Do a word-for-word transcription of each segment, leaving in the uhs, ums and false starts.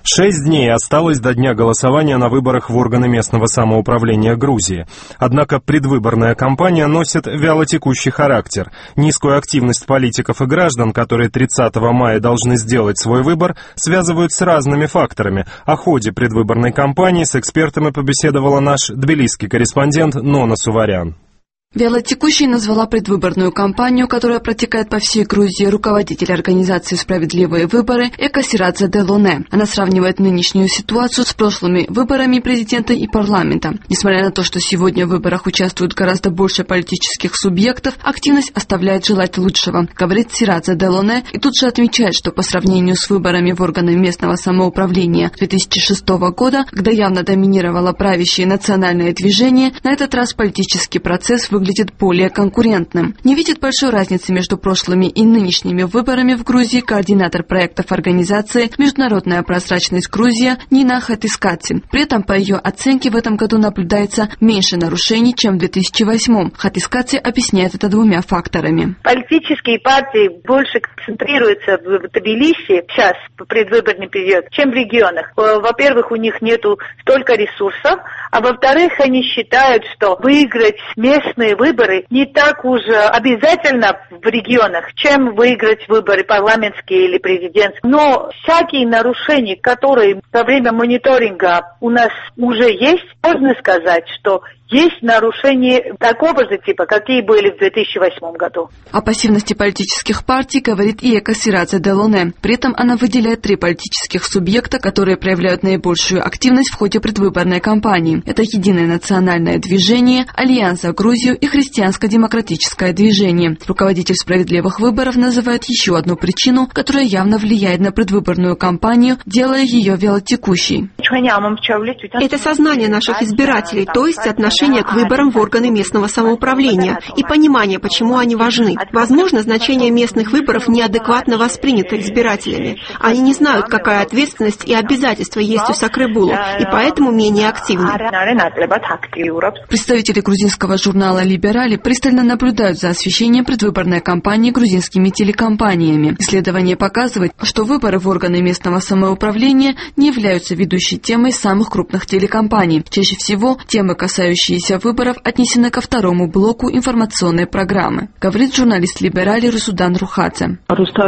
Шесть дней осталось до дня голосования на выборах в органы местного самоуправления Грузии. Однако предвыборная кампания носит вялотекущий характер. Низкую активность политиков и граждан, которые тридцатого мая должны сделать свой выбор, связывают с разными факторами. О ходе предвыборной кампании с экспертами побеседовала наш тбилисский корреспондент Нона Суварян. Вялотекущей назвала предвыборную кампанию, которая протекает по всей Грузии, руководитель организации «Справедливые выборы» Экасирадзе Делоне. Она сравнивает нынешнюю ситуацию с прошлыми выборами президента и парламента. Несмотря на то, что сегодня в выборах участвуют гораздо больше политических субъектов, активность оставляет желать лучшего, говорит Сирадзе Делоне, и тут же отмечает, что по сравнению с выборами в органы местного самоуправления две тысячи шестого года, когда явно доминировало правящее национальное движение, на этот раз политический процесс выглядит выглядит более конкурентным. Не видит большой разницы между прошлыми и нынешними выборами в Грузии координатор проектов организации «Международная прозрачность Грузия» Нина Хатискадзе. При этом, по ее оценке, в этом году наблюдается меньше нарушений, чем в две тысячи восьмом. Хатискадзе объясняет это двумя факторами. Политические партии больше концентрируются в Тбилиси сейчас, в предвыборный период, чем в регионах. Во-первых, у них нету столько ресурсов, а во-вторых, они считают, что выиграть местные выборы не так уж обязательно в регионах, чем выиграть выборы парламентские или президентские. Но всякие нарушения, которые во время мониторинга у нас уже есть, можно сказать, что есть нарушения такого же типа, какие были в две тысячи восьмом году. О пассивности политических партий говорит и Экасирадзе Делоне. При этом она выделяет три политических субъекта, которые проявляют наибольшую активность в ходе предвыборной кампании. Это Единое национальное движение, Альянс за Грузию и Христианско-демократическое движение. Руководитель «Справедливых выборов» называет еще одну причину, которая явно влияет на предвыборную кампанию, делая ее вялотекущей. Это сознание наших избирателей, то есть отношение к выборам в органы местного самоуправления и понимание, почему они важны. Возможно, значение местных выборов неадекватно воспринято избирателями. Они не знают, какая ответственность и обязательства есть у Сакрыбулу, и поэтому менее активны. Представители грузинского журнала «Либерали» пристально наблюдают за освещением предвыборной кампании грузинскими телекомпаниями. Исследование показывает, что выборы в органы местного самоуправления не являются ведущей темой самых крупных телекомпаний. Чаще всего темы, касающиеся выборов, отнесены ко второму блоку информационной программы, говорит журналист «Либерали» Русудан Рухадзе.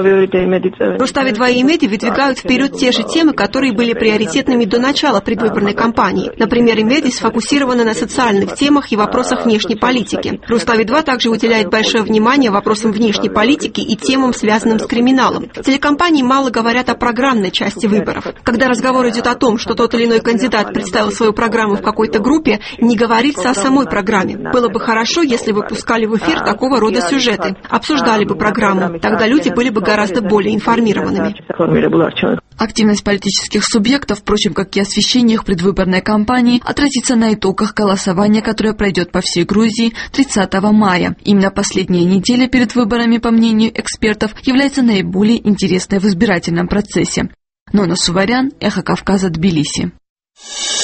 Рустави два и Меди выдвигают вперед те же темы, которые были приоритетными до начала предвыборной кампании. Например, Меди сфокусированы на социальных темах и вопросах внешней политики. Рустави два также уделяет большое внимание вопросам внешней политики и темам, связанным с криминалом. Телекомпании мало говорят о программной части выборов. Когда разговор идет о том, что тот или иной кандидат представил свою программу в какой-то группе, не говорится о самой программе. Было бы хорошо, если бы пускали в эфир такого рода сюжеты, обсуждали бы программу. Тогда люди были бы гораздо более информированными. Активность политических субъектов, впрочем, как и освещение их предвыборной кампании, отразится на итогах голосования, которое пройдет по всей Грузии тридцатого мая. Именно последняя неделя перед выборами, по мнению экспертов, является наиболее интересной в избирательном процессе. Нона Суварян, Эхо Кавказа, Тбилиси.